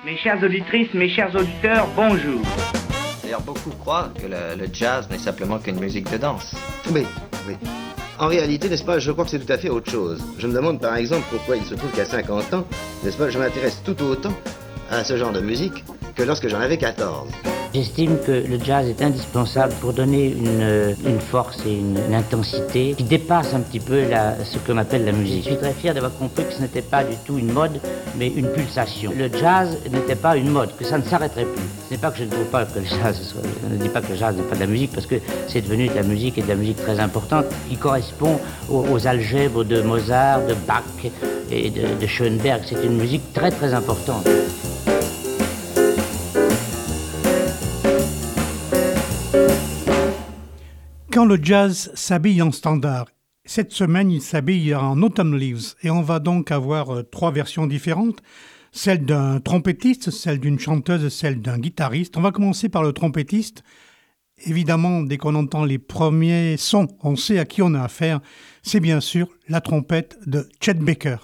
Mes chères auditrices, mes chers auditeurs, bonjour. D'ailleurs, beaucoup croient que le jazz n'est simplement qu'une musique de danse. Oui, oui. En réalité, n'est-ce pas, je crois que c'est tout à fait autre chose. Je me demande par exemple pourquoi il se trouve qu'à 50 ans, n'est-ce pas, je m'intéresse tout autant à ce genre de musique que lorsque j'en avais 14. J'estime que le jazz est indispensable pour donner une force et une intensité qui dépasse un petit peu ce qu'on appelle la musique. Je suis très fier d'avoir compris que ce n'était pas du tout une mode, mais une pulsation. Le jazz n'était pas une mode, que ça ne s'arrêterait plus. Ce n'est pas que je ne trouve pas que le jazz je ne dis pas que le jazz n'est pas de la musique, parce que c'est devenu de la musique et de la musique très importante qui correspond aux algèbres de Mozart, de Bach et de Schoenberg. C'est une musique très très importante. Quand le jazz s'habille en standard, cette semaine il s'habille en Autumn Leaves et on va donc avoir 3 versions différentes, celle d'un trompettiste, celle d'une chanteuse, celle d'un guitariste. On va commencer par le trompettiste. Évidemment, dès qu'on entend les premiers sons, on sait à qui on a affaire. C'est bien sûr la trompette de Chet Baker.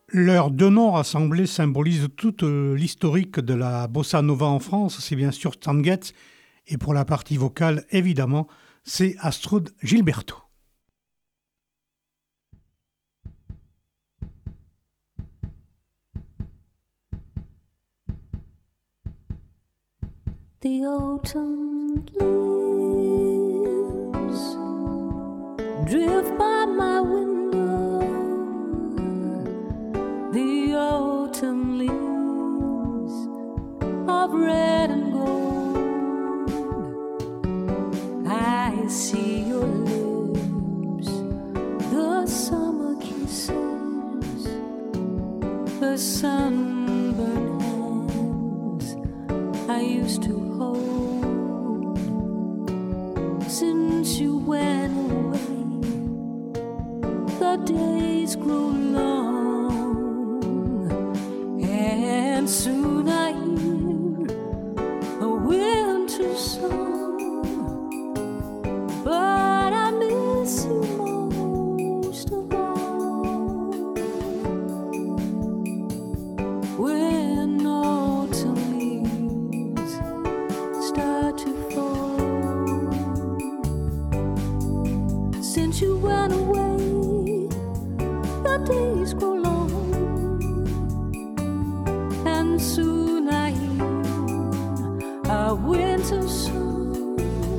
Leurs deux noms rassemblés symbolisent toute l'historique de la bossa nova en France. C'est bien sûr Stan Getz et pour la partie vocale, évidemment, c'est Astrud Gilberto. The autumn leaves drift by my window. The autumn leaves of red and gold. I see your lips, the summer kisses, the sunburned hands I used to hold. Since you went away, the days grow long, and soon I hear a winter song. But I miss you most of all. When autumn leaves start to fall, since you went away, the days grow long, and soon I hear a winter song.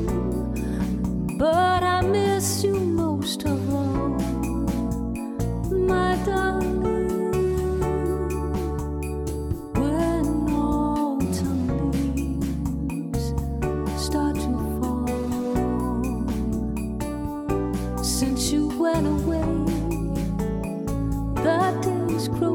But I miss you most of all, my darling. When autumn leaves start to fall, since you went away, the days grow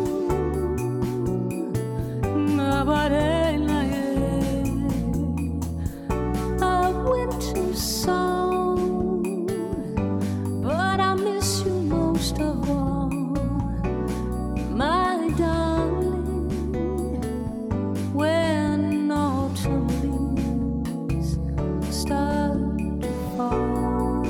a winter song. But I miss you most of all, my darling. When autumn leaves start to fall,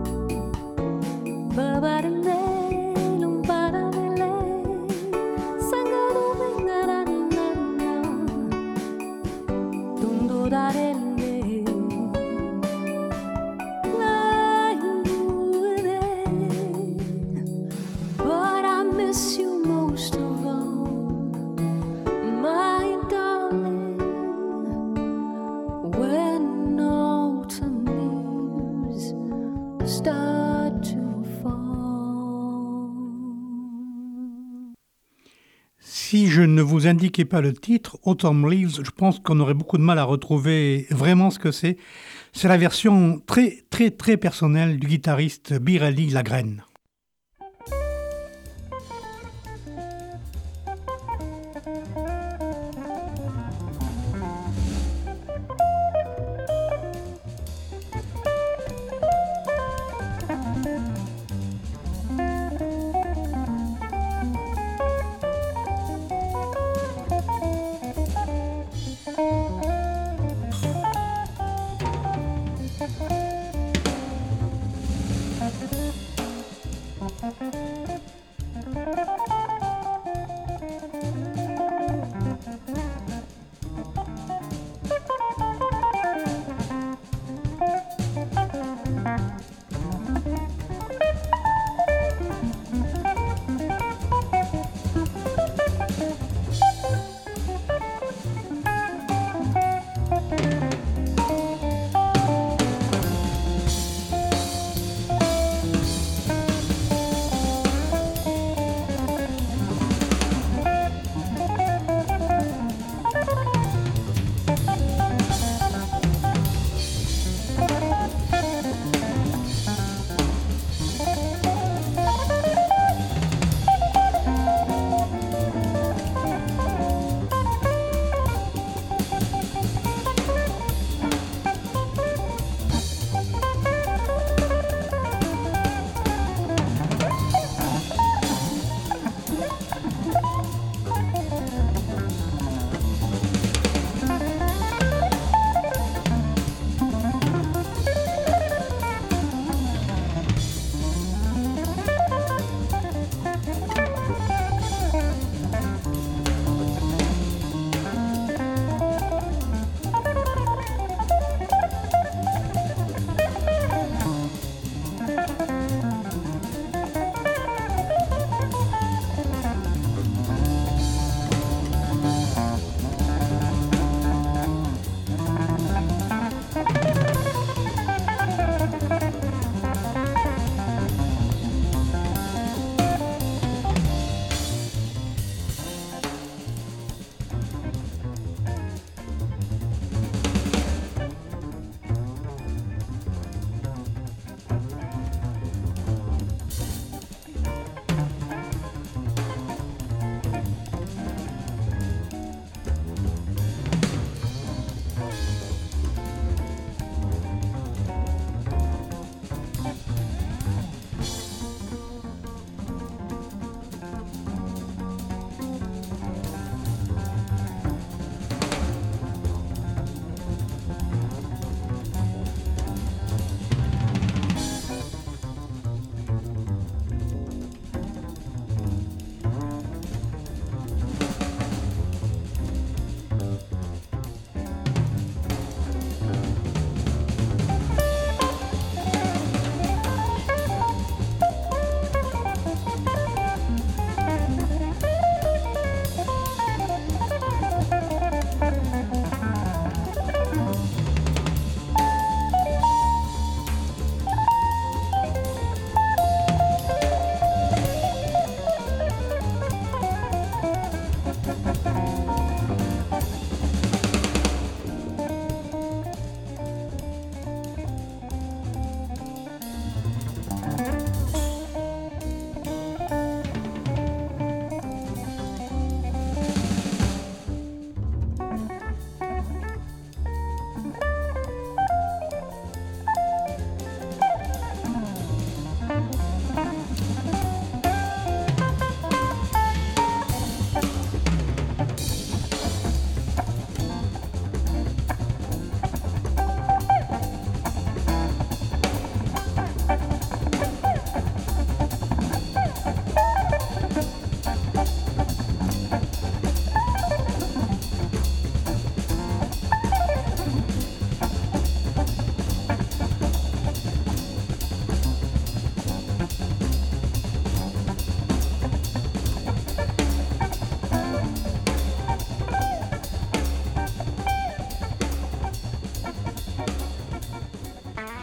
but I miss you most of all, my darling. When autumn leaves start to fall. Si je ne vous indiquais pas le titre, Autumn Leaves, je pense qu'on aurait beaucoup de mal à retrouver vraiment ce que c'est. C'est la version très très très personnelle du guitariste Birelli Lagrène.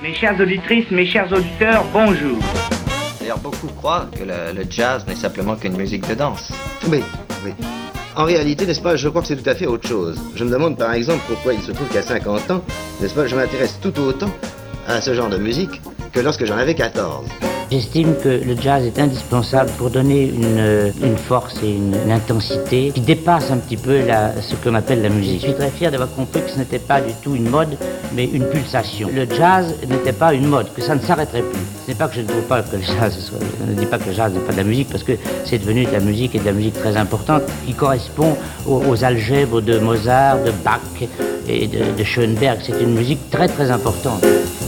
Mes chères auditrices, mes chers auditeurs, bonjour. D'ailleurs, beaucoup croient que le jazz n'est simplement qu'une musique de danse. Oui, oui. En réalité, n'est-ce pas, je crois que c'est tout à fait autre chose. Je me demande par exemple pourquoi il se trouve qu'à 50 ans, n'est-ce pas, je m'intéresse tout autant à ce genre de musique que lorsque j'en avais 14. J'estime que le jazz est indispensable pour donner une force et une intensité qui dépasse un petit peu ce qu'on appelle la musique. Je suis très fier d'avoir compris que ce n'était pas du tout une mode, mais une pulsation. Le jazz n'était pas une mode, que ça ne s'arrêterait plus. Ce n'est pas que je ne trouve pas que le jazz je ne dis pas que le jazz n'est pas de la musique, parce que c'est devenu de la musique et de la musique très importante qui correspond aux algèbres de Mozart, de Bach et de Schoenberg. C'est une musique très très importante.